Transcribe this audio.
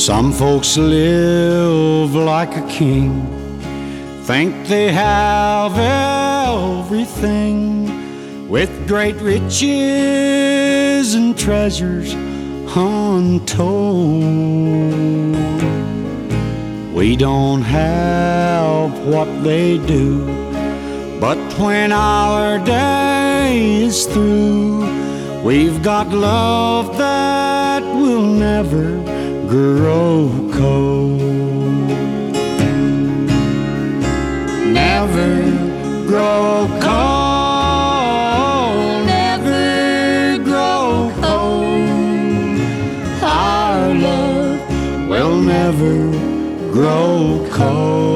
Some folks live like a king, think they have everything, with great riches and treasures untold. We don't have what they do, but when our day is through, we've got love that will never grow cold. Never grow cold, never grow cold. Our love will never grow cold.